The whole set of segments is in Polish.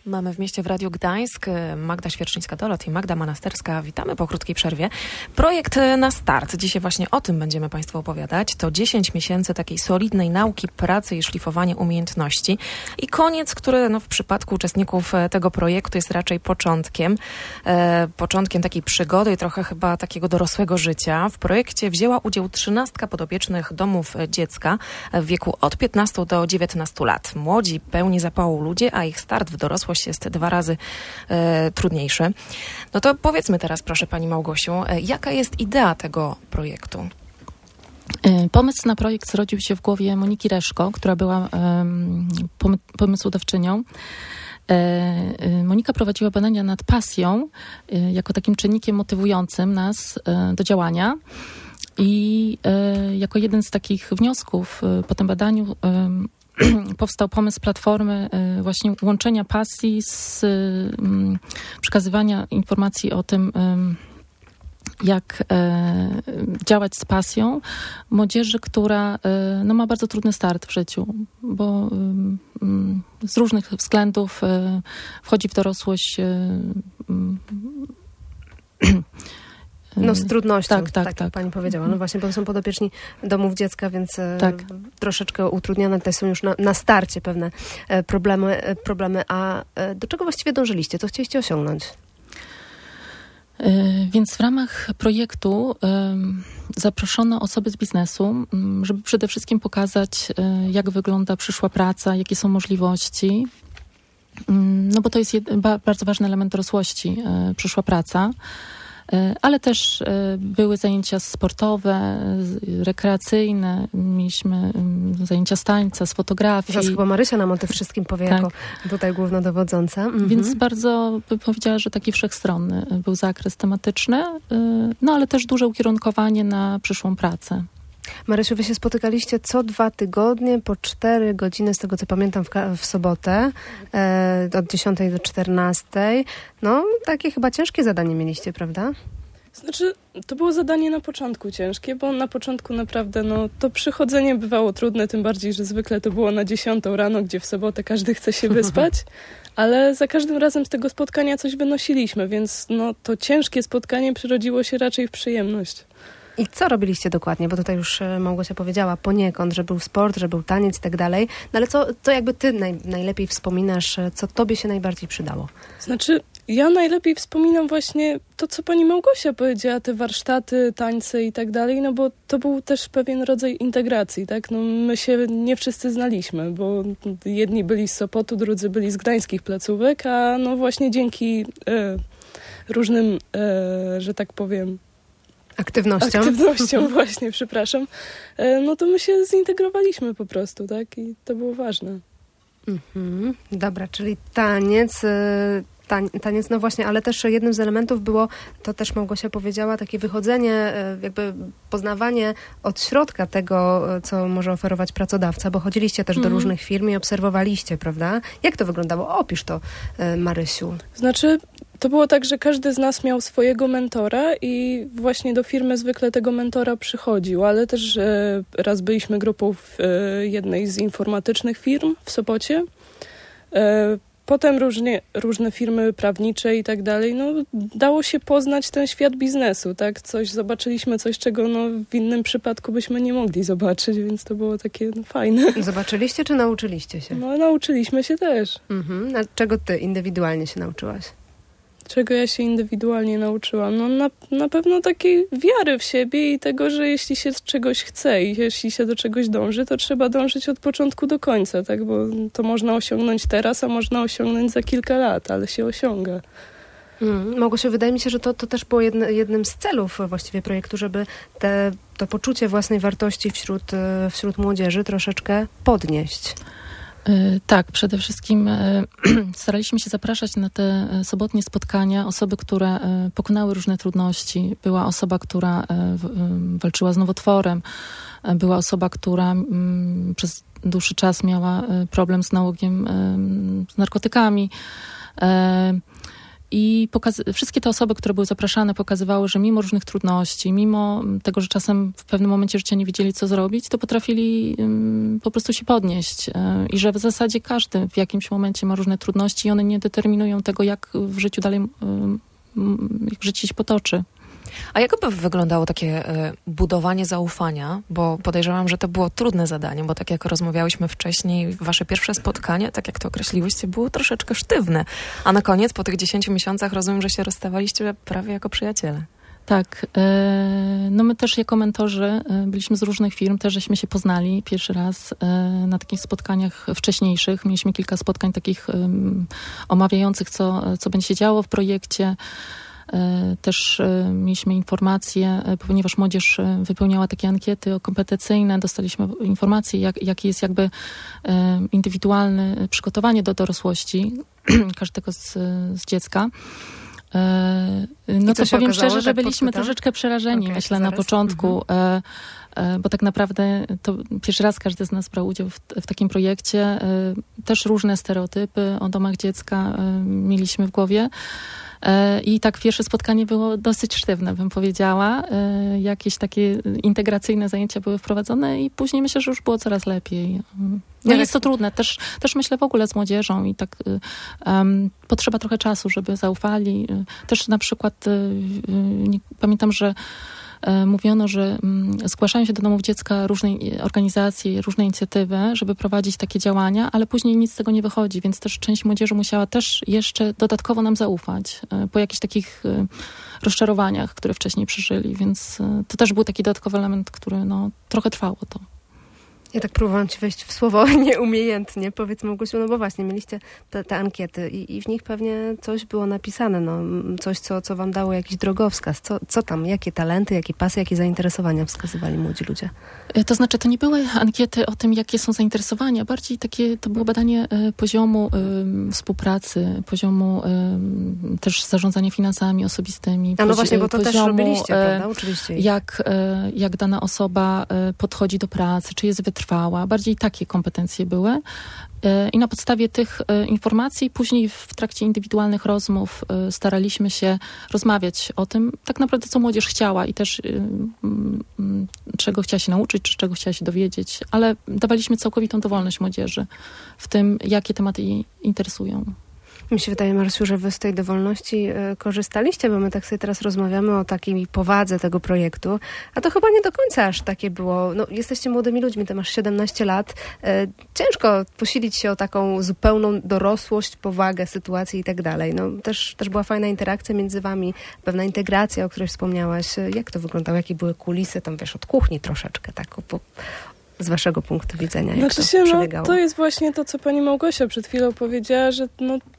Mamy w mieście w Radiu Gdańsk Magda Świerczyńska-Dolot i Magda Manasterska. Witamy po krótkiej przerwie. Projekt na start. Dzisiaj właśnie o tym będziemy Państwu opowiadać. To 10 miesięcy takiej solidnej nauki, pracy i szlifowania umiejętności. I koniec, który w przypadku uczestników tego projektu jest raczej początkiem. Początkiem takiej przygody i trochę chyba takiego dorosłego życia. W projekcie wzięła udział 13 podopiecznych domów dziecka w wieku od 15 do 19 lat. Młodzi, pełni zapału ludzie, a ich start w dorosłość jest 2 razy trudniejszy. No to powiedzmy teraz, proszę Pani Małgosiu, jaka jest idea tego projektu? Pomysł na projekt zrodził się w głowie Moniki Reszko, która była pomysłodawczynią. Monika prowadziła badania nad pasją jako takim czynnikiem motywującym nas do działania. I jako jeden z takich wniosków po tym badaniu powstał pomysł platformy właśnie łączenia pasji z przekazywania informacji o tym, jak działać z pasją młodzieży, która ma bardzo trudny start w życiu, bo z różnych względów wchodzi w dorosłość z trudnością, tak, jak pani powiedziała. No właśnie, bo to są podopieczni domów dziecka, więc troszeczkę utrudnione tutaj są już na starcie pewne problemy. A do czego właściwie dążyliście? Co chcieliście osiągnąć? Więc w ramach projektu zaproszono osoby z biznesu, żeby przede wszystkim pokazać, jak wygląda przyszła praca, jakie są możliwości. No bo to jest bardzo ważny element dorosłości, przyszła praca. Ale też były zajęcia sportowe, rekreacyjne, mieliśmy zajęcia z tańca, z fotografii. Zaraz chyba Marysia nam o tym wszystkim powie jako tutaj głównodowodząca. Więc bardzo bym powiedziała, że taki wszechstronny był zakres tematyczny, ale też duże ukierunkowanie na przyszłą pracę. Marysiu, wy się spotykaliście co 2 tygodnie po 4 godziny, z tego co pamiętam, w sobotę, od 10 do 14. No, takie chyba ciężkie zadanie mieliście, prawda? Znaczy, to było zadanie na początku ciężkie, bo na początku naprawdę to przychodzenie bywało trudne, tym bardziej, że zwykle to było na 10 rano, gdzie w sobotę każdy chce się wyspać, ale za każdym razem z tego spotkania coś wynosiliśmy, więc to ciężkie spotkanie przerodziło się raczej w przyjemność. I co robiliście dokładnie? Bo tutaj już Małgosia powiedziała poniekąd, że był sport, że był taniec i tak dalej. No ale co jakby ty najlepiej wspominasz, co tobie się najbardziej przydało? Znaczy, ja najlepiej wspominam właśnie to, co pani Małgosia powiedziała, te warsztaty, tańce i tak dalej, bo to był też pewien rodzaj integracji, tak? My się nie wszyscy znaliśmy, bo jedni byli z Sopotu, drudzy byli z gdańskich placówek, a właśnie dzięki różnym, że tak powiem, aktywnością właśnie, przepraszam. To my się zintegrowaliśmy po prostu, tak? I to było ważne. Dobra, czyli taniec, no właśnie, ale też jednym z elementów było, to też Małgosia powiedziała, takie wychodzenie, jakby poznawanie od środka tego, co może oferować pracodawca, bo chodziliście też do różnych firm i obserwowaliście, prawda? Jak to wyglądało? Opisz to, Marysiu. Znaczy, to było tak, że każdy z nas miał swojego mentora i właśnie do firmy zwykle tego mentora przychodził, ale też raz byliśmy grupą w jednej z informatycznych firm w Sopocie. Potem różne firmy prawnicze i tak dalej. Dało się poznać ten świat biznesu, tak? Zobaczyliśmy coś, czego w innym przypadku byśmy nie mogli zobaczyć, więc to było takie fajne. Zobaczyliście czy nauczyliście się? Nauczyliśmy się też. A czego ty indywidualnie się nauczyłaś? Czego ja się indywidualnie nauczyłam? Na pewno takiej wiary w siebie i tego, że jeśli się czegoś chce i jeśli się do czegoś dąży, to trzeba dążyć od początku do końca, tak? Bo to można osiągnąć teraz, a można osiągnąć za kilka lat, ale się osiąga. Małgosiu, wydaje mi się, że to też było jednym z celów właściwie projektu, żeby to poczucie własnej wartości wśród młodzieży troszeczkę podnieść. Tak, przede wszystkim staraliśmy się zapraszać na te sobotnie spotkania osoby, które pokonały różne trudności. Była osoba, która walczyła z nowotworem, była osoba, która przez dłuższy czas miała problem z nałogiem z narkotykami. I wszystkie te osoby, które były zapraszane, pokazywały, że mimo różnych trudności, mimo tego, że czasem w pewnym momencie życia nie wiedzieli, co zrobić, to potrafili po prostu się podnieść. I że w zasadzie każdy w jakimś momencie ma różne trudności i one nie determinują tego, jak w życiu dalej, jak życie się potoczy. A jak by wyglądało takie budowanie zaufania? Bo podejrzewam, że to było trudne zadanie, bo tak jak rozmawiałyśmy wcześniej, wasze pierwsze spotkanie, tak jak to określiłyście, było troszeczkę sztywne. A na koniec, po tych 10 miesiącach, rozumiem, że się rozstawaliście prawie jako przyjaciele. Tak. No my też jako mentorzy byliśmy z różnych firm, też żeśmy się poznali pierwszy raz na takich spotkaniach wcześniejszych. Mieliśmy kilka spotkań takich omawiających, co będzie się działo w projekcie. Też mieliśmy informacje, ponieważ młodzież wypełniała takie ankiety kompetencyjne, dostaliśmy informacje, jakie jest jakby indywidualne przygotowanie do dorosłości każdego z dziecka. No to powiem szczerze, że byliśmy troszeczkę przerażeni, myślę, na początku, bo tak naprawdę to pierwszy raz każdy z nas brał udział w takim projekcie. Też różne stereotypy o domach dziecka mieliśmy w głowie. I tak pierwsze spotkanie było dosyć sztywne, bym powiedziała. Jakieś takie integracyjne zajęcia były wprowadzone i później myślę, że już było coraz lepiej. No jest to trudne. Też myślę w ogóle z młodzieżą i tak potrzeba trochę czasu, żeby zaufali. Też na przykład pamiętam, że mówiono, że zgłaszają się do domów dziecka różne organizacje, różne inicjatywy, żeby prowadzić takie działania, ale później nic z tego nie wychodzi, więc też część młodzieży musiała też jeszcze dodatkowo nam zaufać po jakichś takich rozczarowaniach, które wcześniej przeżyli, więc to też był taki dodatkowy element, który trochę trwało to. Ja tak próbowałam ci wejść w słowo nieumiejętnie. Powiedz, Małgosiu, no bo właśnie mieliście te ankiety i w nich pewnie coś było napisane, coś, co wam dało jakiś drogowskaz. Co tam, jakie talenty, jakie pasje, jakie zainteresowania wskazywali młodzi ludzie? To znaczy, to nie były ankiety o tym, jakie są zainteresowania. Bardziej to było badanie poziomu współpracy, poziomu też zarządzania finansami osobistymi. No właśnie, bo to też robiliście, prawda? Uczyliście ich. Jak dana osoba podchodzi do pracy, czy jest wytrwała. Bardziej takie kompetencje były. I na podstawie tych informacji później w trakcie indywidualnych rozmów staraliśmy się rozmawiać o tym, tak naprawdę co młodzież chciała i też czego chciała się nauczyć, czy czego chciała się dowiedzieć, ale dawaliśmy całkowitą dowolność młodzieży w tym, jakie tematy jej interesują. Mi się wydaje, Marysiu, że wy z tej dowolności korzystaliście, bo my tak sobie teraz rozmawiamy o takiej powadze tego projektu, a to chyba nie do końca aż takie było. No, jesteście młodymi ludźmi, ty masz 17 lat. Ciężko posilić się o taką zupełną dorosłość, powagę sytuacji i tak dalej. No, też była fajna interakcja między wami, pewna integracja, o której wspomniałaś. Jak to wyglądało? Jakie były kulisy? Tam wiesz, od kuchni troszeczkę, tak z waszego punktu widzenia, jak to przebiegało? To jest właśnie to, co pani Małgosia przed chwilą powiedziała, że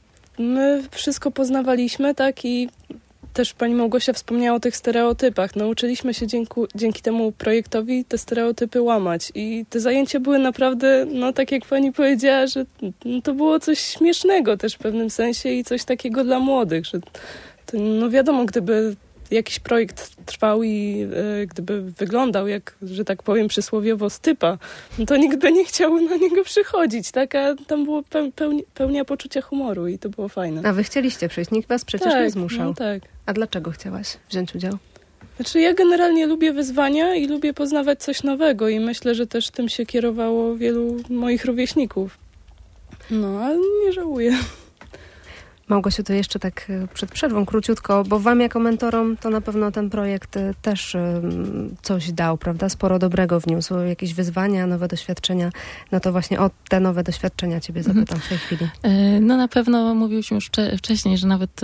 my wszystko poznawaliśmy, tak, i też pani Małgosia wspomniała o tych stereotypach. Nauczyliśmy się dzięki temu projektowi te stereotypy łamać i te zajęcia były naprawdę, tak jak pani powiedziała, że to było coś śmiesznego też w pewnym sensie i coś takiego dla młodych, że to, wiadomo, gdyby jakiś projekt trwał i gdyby wyglądał jak, że tak powiem przysłowiowo, stypa, to nikt by nie chciał na niego przychodzić, tak? A tam było pełnia poczucia humoru i to było fajne. A wy chcieliście przyjść, nikt was przecież nie zmuszał. Tak. A dlaczego chciałaś wziąć udział? Znaczy, ja generalnie lubię wyzwania i lubię poznawać coś nowego i myślę, że też tym się kierowało wielu moich rówieśników. Ale nie żałuję. Małgosiu, to jeszcze tak przed przerwą króciutko, bo wam jako mentorom to na pewno ten projekt też coś dał, prawda? Sporo dobrego wniósł, jakieś wyzwania, nowe doświadczenia. No to właśnie o te nowe doświadczenia ciebie zapytam w tej chwili. No na pewno mówiliśmy już wcześniej, że nawet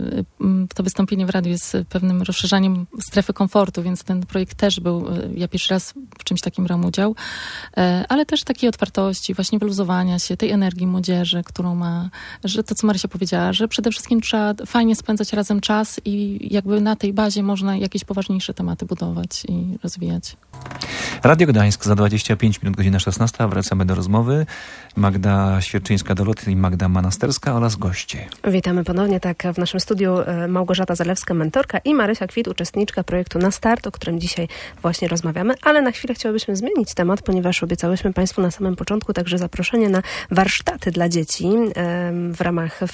to wystąpienie w radiu jest pewnym rozszerzaniem strefy komfortu, więc ten projekt też był, ja pierwszy raz w czymś takim brałam udział, ale też takiej otwartości, właśnie wyluzowania się, tej energii młodzieży, którą ma, że to, co Marysia powiedziała, że przede wszystkim trzeba fajnie spędzać razem czas i jakby na tej bazie można jakieś poważniejsze tematy budować i rozwijać. Radio Gdańsk za 25 minut, godzina 16. Wracamy do rozmowy. Magda Świerczyńska-Dolot i Magda Manasterska oraz goście. Witamy ponownie, tak, w naszym studiu Małgorzata Zalewska, mentorka, i Marysia Kwit, uczestniczka projektu Na Start, o którym dzisiaj właśnie rozmawiamy, ale na chwilę chciałybyśmy zmienić temat, ponieważ obiecałyśmy Państwu na samym początku także zaproszenie na warsztaty dla dzieci w ramach festiwalu,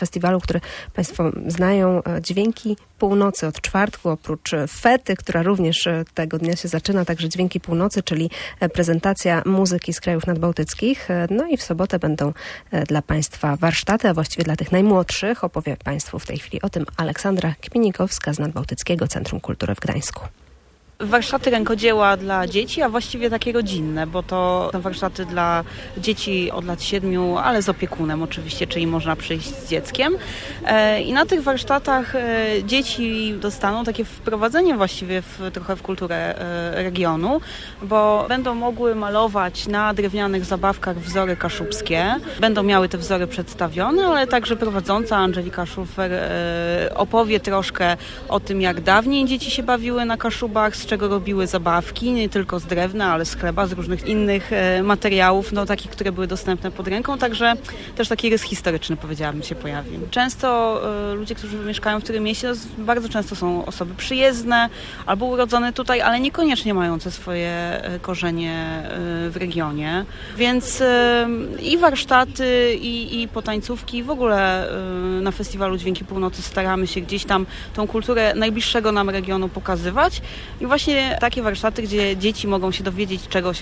który Państwo znają. Dźwięki Północy od czwartku, oprócz fety, która również tego dnia się zaczyna, także Dźwięki Północy, czyli prezentacja muzyki z krajów nadbałtyckich. No i w sobotę będą dla Państwa warsztaty, a właściwie dla tych najmłodszych. Opowie Państwu w tej chwili o tym Aleksandra Kminikowska z Nadbałtyckiego Centrum Kultury w Gdańsku. Warsztaty rękodzieła dla dzieci, a właściwie takie rodzinne, bo to są warsztaty dla dzieci od lat 7, ale z opiekunem oczywiście, czyli można przyjść z dzieckiem. I na tych warsztatach dzieci dostaną takie wprowadzenie właściwie trochę w kulturę regionu, bo będą mogły malować na drewnianych zabawkach wzory kaszubskie. Będą miały te wzory przedstawione, ale także prowadząca Angelika Szufer opowie troszkę o tym, jak dawniej dzieci się bawiły na Kaszubach, z czego robiły zabawki, nie tylko z drewna, ale z chleba, z różnych innych materiałów, takich, które były dostępne pod ręką, także też taki rys historyczny, powiedziałabym, się pojawi. Często ludzie, którzy mieszkają w tym mieście, bardzo często są osoby przyjezdne albo urodzone tutaj, ale niekoniecznie mające swoje korzenie w regionie, więc i warsztaty, i potańcówki, w ogóle na Festiwalu Dźwięki Północy staramy się gdzieś tam tą kulturę najbliższego nam regionu pokazywać i właśnie takie warsztaty, gdzie dzieci mogą się dowiedzieć czegoś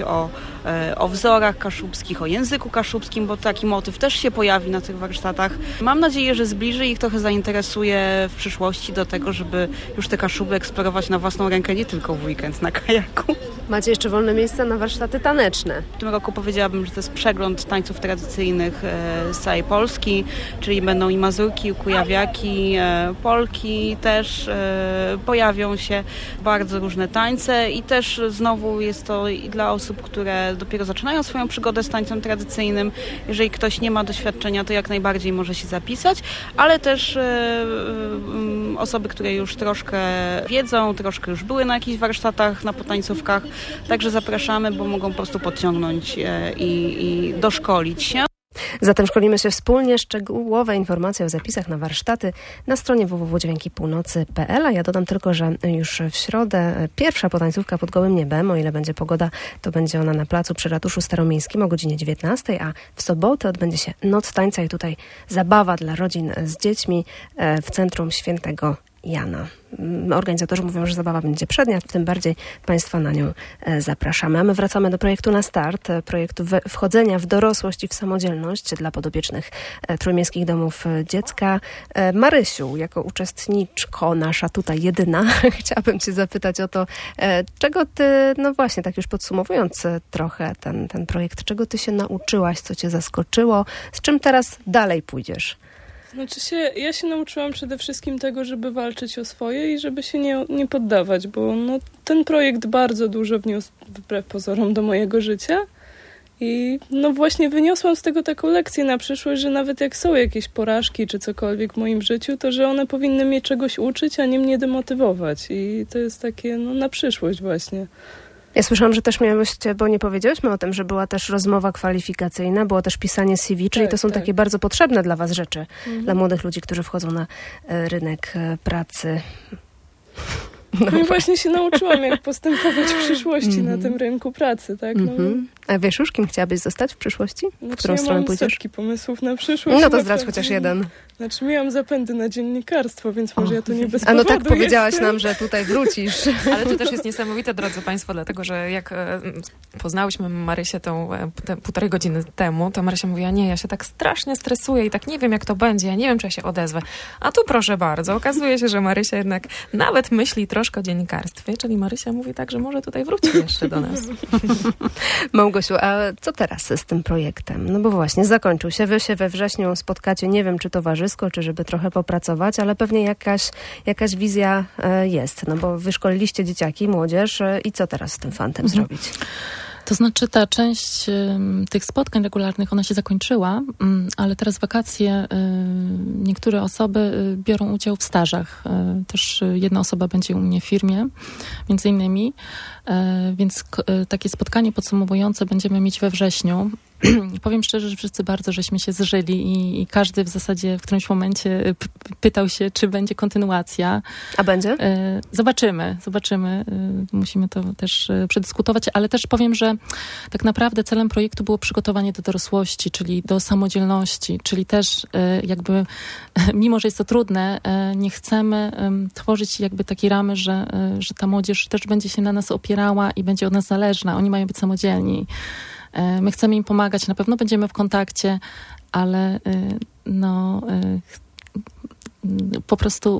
o wzorach kaszubskich, o języku kaszubskim, bo taki motyw też się pojawi na tych warsztatach. Mam nadzieję, że zbliży ich, trochę zainteresuje w przyszłości do tego, żeby już te Kaszuby eksplorować na własną rękę, nie tylko w weekend na kajaku. Macie jeszcze wolne miejsca na warsztaty taneczne. W tym roku powiedziałabym, że to jest przegląd tańców tradycyjnych z całej Polski, czyli będą i mazurki, i kujawiaki, polki też pojawią się, bardzo różne tańce i też znowu jest to i dla osób, które dopiero zaczynają swoją przygodę z tańcem tradycyjnym. Jeżeli ktoś nie ma doświadczenia, to jak najbardziej może się zapisać, ale też osoby, które już troszkę wiedzą, troszkę już były na jakichś warsztatach, na potańcówkach, także zapraszamy, bo mogą po prostu podciągnąć i doszkolić się. Zatem szkolimy się wspólnie. Szczegółowe informacje o zapisach na warsztaty na stronie www.dźwiękiPółnocy.pl. A ja dodam tylko, że już w środę pierwsza potańcówka pod gołym niebem, o ile będzie pogoda, to będzie ona na placu przy Ratuszu Staromiejskim o godzinie 19, a w sobotę odbędzie się Noc Tańca i tutaj zabawa dla rodzin z dziećmi w Centrum Świętego Jana. Organizatorzy mówią, że zabawa będzie przednia, tym bardziej Państwa na nią zapraszamy. A my wracamy do projektu Na Start, projektu wchodzenia w dorosłość i w samodzielność dla podobiecznych Trójmiejskich Domów Dziecka. Marysiu, jako uczestniczko nasza tutaj jedyna, chciałabym Cię zapytać o to, czego Ty, no właśnie, tak już podsumowując trochę ten projekt, czego Ty się nauczyłaś, co Cię zaskoczyło, z czym teraz dalej pójdziesz? Ja się nauczyłam przede wszystkim tego, żeby walczyć o swoje i żeby się nie poddawać, bo ten projekt bardzo dużo wniósł wbrew pozorom do mojego życia i właśnie wyniosłam z tego taką lekcję na przyszłość, że nawet jak są jakieś porażki czy cokolwiek w moim życiu, to że one powinny mnie czegoś uczyć, a nie mnie demotywować i to jest takie na przyszłość właśnie. Ja słyszałam, że też miałyście, bo nie powiedziałyśmy o tym, że była też rozmowa kwalifikacyjna, było też pisanie CV, czyli to są takie bardzo potrzebne dla Was rzeczy, dla młodych ludzi, którzy wchodzą na rynek pracy. No i właśnie się nauczyłam, jak postępować w przyszłości na tym rynku pracy, tak? A wiesz już, kim chciałabyś zostać w przyszłości? W którą stronę pójdziesz? Ja mam setki pomysłów na przyszłość. No to zdradź chociaż jeden. Miałam zapędy na dziennikarstwo, więc może ja to nie bez powodu. A tak powiedziałaś nam, że tutaj wrócisz. Ale to też jest niesamowite, drodzy Państwo, dlatego, że jak poznałyśmy Marysię te 1,5 godziny temu, to Marysia mówiła, nie, ja się tak strasznie stresuję i tak nie wiem, jak to będzie, ja nie wiem, czy ja się odezwę. A tu proszę bardzo, okazuje się, że Marysia jednak nawet myśli troszkę o dziennikarstwie, czyli Marysia mówi tak, że może tutaj wróci jeszcze do nas. Małgosiu, a co teraz z tym projektem? No bo właśnie zakończył się, wy się we wrześniu spotkacie, nie wiem, czy towarzysko, czy żeby trochę popracować, ale pewnie jakaś wizja jest, no bo wyszkoliliście dzieciaki, młodzież i co teraz z tym fantem zrobić? To znaczy ta część tych spotkań regularnych, ona się zakończyła, ale teraz wakacje niektóre osoby biorą udział w stażach. Też jedna osoba będzie u mnie w firmie, między innymi, więc takie spotkanie podsumowujące będziemy mieć we wrześniu. powiem szczerze, że wszyscy bardzo żeśmy się zżyli i każdy w zasadzie w którymś momencie pytał się, czy będzie kontynuacja. A będzie? Zobaczymy. Musimy to też przedyskutować, ale też powiem, że tak naprawdę celem projektu było przygotowanie do dorosłości, czyli do samodzielności, czyli też jakby, mimo że jest to trudne, nie chcemy tworzyć jakby takiej ramy, że ta młodzież też będzie się na nas opierała i będzie od nas zależna. Oni mają być samodzielni. My chcemy im pomagać, na pewno będziemy w kontakcie, ale po prostu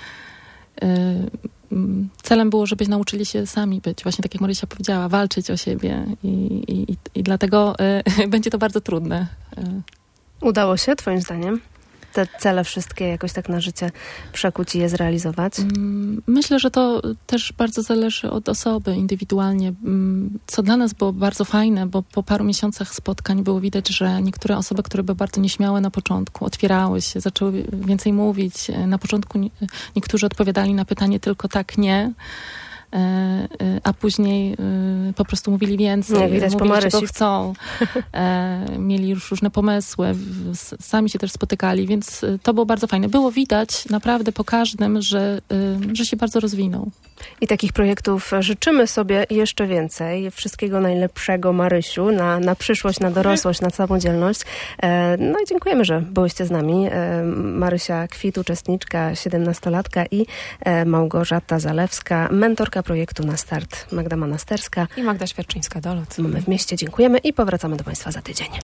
celem było, żeby nauczyli się sami być. Właśnie tak jak Marysia powiedziała, walczyć o siebie i dlatego będzie to bardzo trudne. Udało się, twoim zdaniem, te cele wszystkie jakoś tak na życie przekuć i je zrealizować? Myślę, że to też bardzo zależy od osoby indywidualnie. Co dla nas było bardzo fajne, bo po paru miesiącach spotkań było widać, że niektóre osoby, które były bardzo nieśmiałe na początku, otwierały się, zaczęły więcej mówić. Na początku niektórzy odpowiadali na pytanie tylko tak, nie. A później po prostu mówili więcej, jak widać, mówili, czego chcą. Mieli już różne pomysły, sami się też spotykali, więc to było bardzo fajne. Było widać naprawdę po każdym, że się bardzo rozwinął. I takich projektów życzymy sobie jeszcze więcej. Wszystkiego najlepszego, Marysiu, na przyszłość, na dorosłość, na samodzielność. No i dziękujemy, że byłyście z nami. Marysia Kwit, uczestniczka, 17-latka i Małgorzata Zalewska, mentorka projektu Na Start. Magda Manasterska i Magda Świerczyńska-Dolot. Mamy w mieście. Dziękujemy i powracamy do Państwa za tydzień.